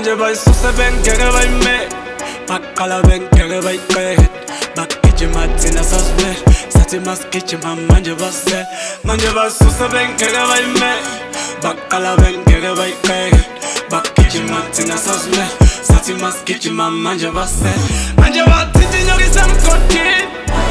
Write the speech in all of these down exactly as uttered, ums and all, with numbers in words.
Manje bayisusa bengeke bayime Baqala bengeke bayiqede Bagijima thina sasibele Sathi masigijima manje base Manje bayisusa bengeke bayime Baqala bengeke bayiqede Bagijima thina sasibele Sathi masigijima manje base Manje bathithi inyoka isemgodini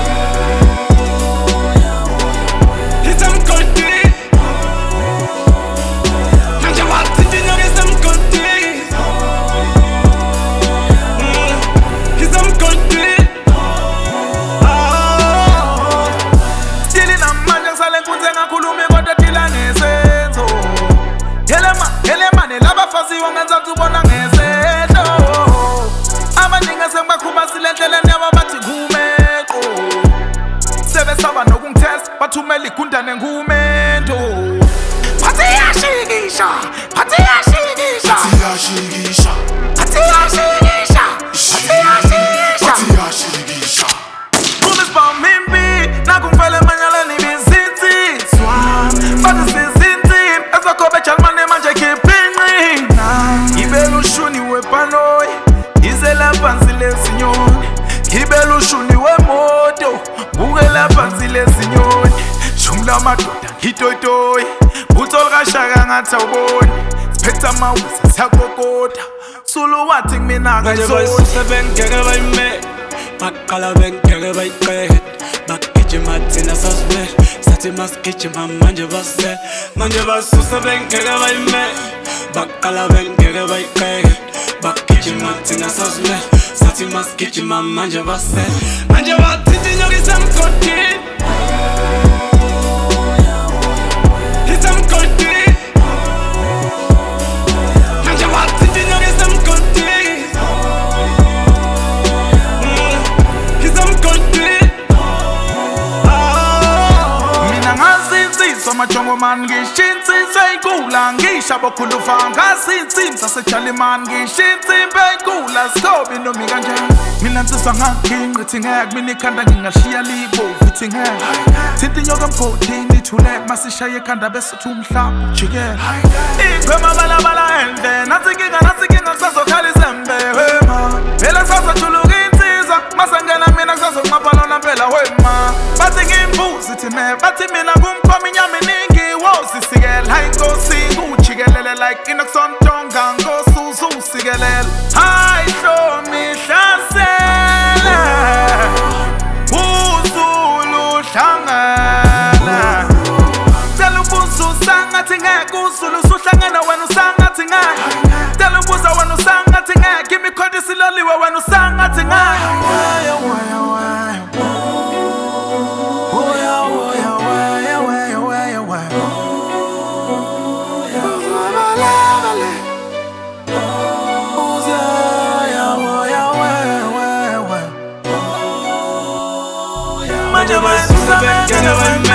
bathumela igundane ngumento Phathi yashikisha Phathi yashikisha Phathi yashikisha Phathi yashikisha Phathi yashikisha Phathi yashikisha Kumis bamimbi Nakungivele manyaleni bizinti Swam Bathi sizinti Ezakobe chalmane manje kipinri Gibela ushuni wepanoy Izela phansi lezinyoni Gibela ushuni wemoto Bukela phansi lezinyoni Jumla madoda ngitotoy Utholga shaka ngathi awuboni Siphethe amawisa siyakokota Sulu wathi mina Manje bayisusa bengeke bayime Baqala bengeke bayiqede Bagijima thina sasibele Sathi masigijima manje base Manje bayisusa bengeke bayime Baqala bengeke bayiqede Bagijima thina sasibele Sathi masigijima manje base Manje bathithi inyoka isemgodini Majongo man ngishinsi sayikula ngisha bokhulufa ngasinsi sasejali man ngishinsi bekula stobi nomi kanjani mina nsizwa ngakhinqithi ngeke mina ikhanda ngingashiya libo futhi ngeke thinta inyoka emgodini thule masishaye ekhanda bese uthi umhlaba jikela igwema balabala ende nathi inkinga nathi inkinga kusazokhala izembe wema phela sazojuluka insizwa masengena mina kusazoqapha lona phela wema bathi ngimbuzi thi me bathi mina kumkhoma inyama Sisigel, hai ngosi ngujikelele like inokusontonga ngosuzu usikelele Hai show me hlasela Uzulu hlangana Tell ubuzu sangathi ngeke uzulu usuhlangana wena usangathi ngeke Tell ubuza wena usangathi ngeke Give me code siloliwe wena usangathi ngeke Manje bayisusa bengeke bayime